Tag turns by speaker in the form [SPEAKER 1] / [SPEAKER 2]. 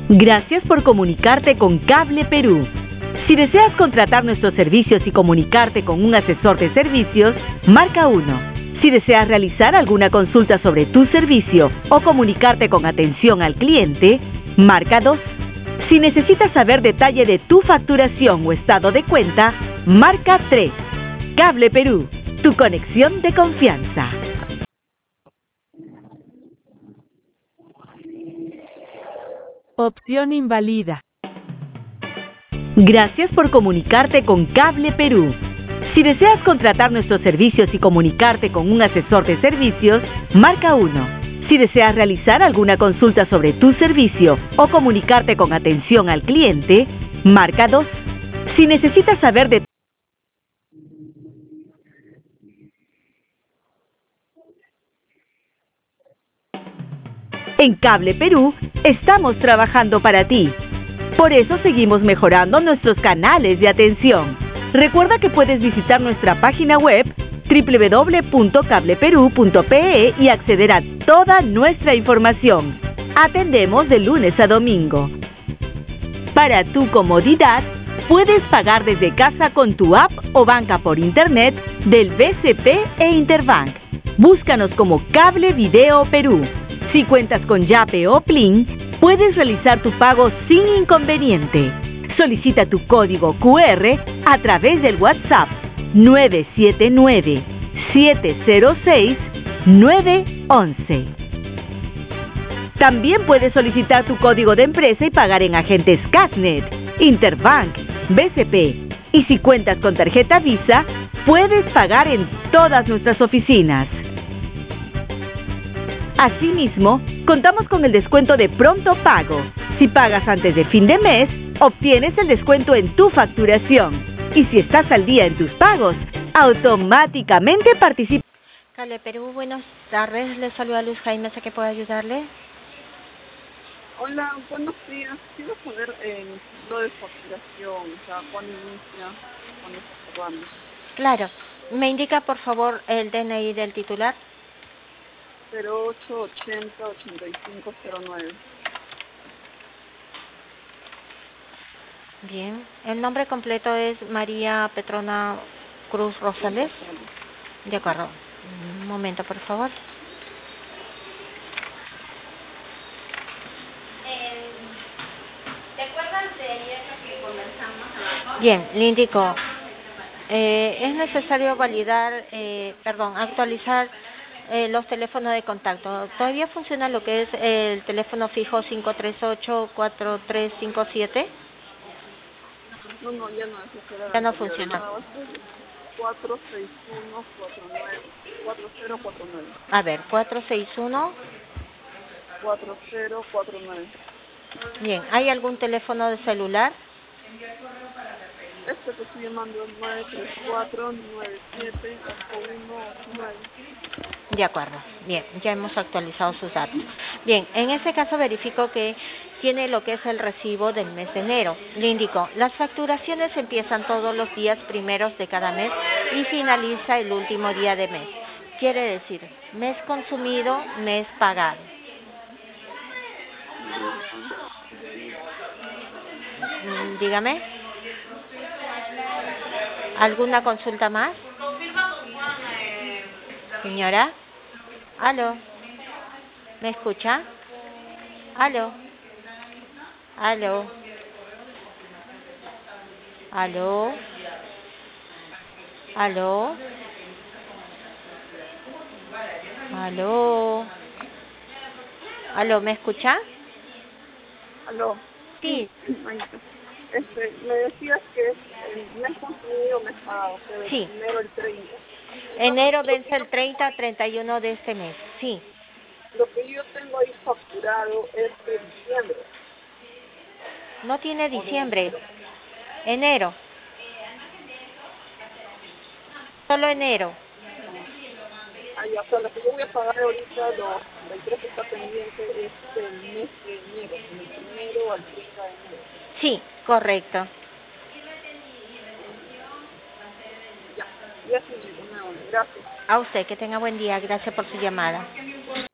[SPEAKER 1] Gracias por comunicarte con Cable Perú. Si deseas contratar nuestros servicios y comunicarte con un asesor de servicios, marca 1. Si deseas realizar alguna consulta sobre tu servicio o comunicarte con atención al cliente, marca 2. Si necesitas saber detalle de tu facturación o estado de cuenta, marca 3. Cable Perú, tu conexión de confianza.
[SPEAKER 2] Opción invalida.
[SPEAKER 1] Gracias por comunicarte con Cable Perú. Si deseas contratar nuestros servicios y comunicarte con un asesor de servicios, marca 1. Si deseas realizar alguna consulta sobre tu servicio o comunicarte con atención al cliente, marca 2. Si necesitas saber de En Cable Perú estamos trabajando para ti. Por eso seguimos mejorando nuestros canales de atención. Recuerda que puedes visitar nuestra página web www.cableperu.pe y acceder a toda nuestra información. Atendemos de lunes a domingo. Para tu comodidad, puedes pagar desde casa con tu app o banca por internet del BCP e Interbank. Búscanos como Cable Video Perú. Si cuentas con Yape o Plin, puedes realizar tu pago sin inconveniente. Solicita tu código QR a través del WhatsApp 979-706-911. También puedes solicitar tu código de empresa y pagar en agentes Casnet, Interbank, BCP. Y si cuentas con tarjeta Visa, puedes pagar en todas nuestras oficinas. Asimismo, contamos con el descuento de pronto pago. Si pagas antes de fin de mes, obtienes el descuento en tu facturación. Y si estás al día en tus pagos, automáticamente participas.
[SPEAKER 3] Cable Perú, buenas tardes. Les saluda Luz Jaime, ¿sé que puedo ayudarle?
[SPEAKER 4] Hola, buenos días. Quiero saber lo de facturación, o sea, cuándo inicia, cuándo está cerrando.
[SPEAKER 3] Claro. ¿Me indica, por favor, el DNI del titular?
[SPEAKER 4] 0880-8509.
[SPEAKER 3] Bien. El nombre completo es María Petrona Cruz Rosales. De acuerdo. Un momento, por favor. ¿Te acuerdas de ayer que conversamos? Bien, le indico. Es necesario validar, actualizar los teléfonos de contacto. ¿Todavía funciona lo que es el teléfono fijo 538-4357?
[SPEAKER 4] No, ya no,
[SPEAKER 3] Ya no funciona.
[SPEAKER 4] 461-4049.
[SPEAKER 3] A ver, 461.
[SPEAKER 4] 4049.
[SPEAKER 3] Bien, ¿hay algún teléfono de celular?
[SPEAKER 4] Este que estoy llamando es 934-97-8189.
[SPEAKER 3] De acuerdo, bien, ya hemos actualizado sus datos. Bien, en este caso verifico que tiene lo que es el recibo del mes de enero. Le indico, las facturaciones empiezan todos los días primeros de cada mes y finaliza el último día de mes. Quiere decir, mes consumido, mes pagado. Dígame. ¿Alguna consulta más? Señora. ¿Aló? ¿Me escucha? ¿Aló? ¿Aló? ¿Aló? ¿Aló? ¿Aló? ¿Aló? ¿Me escucha?
[SPEAKER 4] ¿Aló?
[SPEAKER 3] Sí.
[SPEAKER 4] Me decías que es el mes consumido, mes pagado, que
[SPEAKER 3] Sí.
[SPEAKER 4] enero el 30.
[SPEAKER 3] Enero vence el 30-31 de este mes, sí.
[SPEAKER 4] Lo que yo tengo ahí facturado es de diciembre.
[SPEAKER 3] No tiene diciembre, enero. Solo enero.
[SPEAKER 4] O sea, lo que yo voy a pagar ahorita, el precio que está pendiente es el mes de enero, del 1 al 30 de enero.
[SPEAKER 3] Sí, correcto.
[SPEAKER 4] Ya sí, gracias.
[SPEAKER 3] A usted, que tenga buen día. Gracias por su llamada.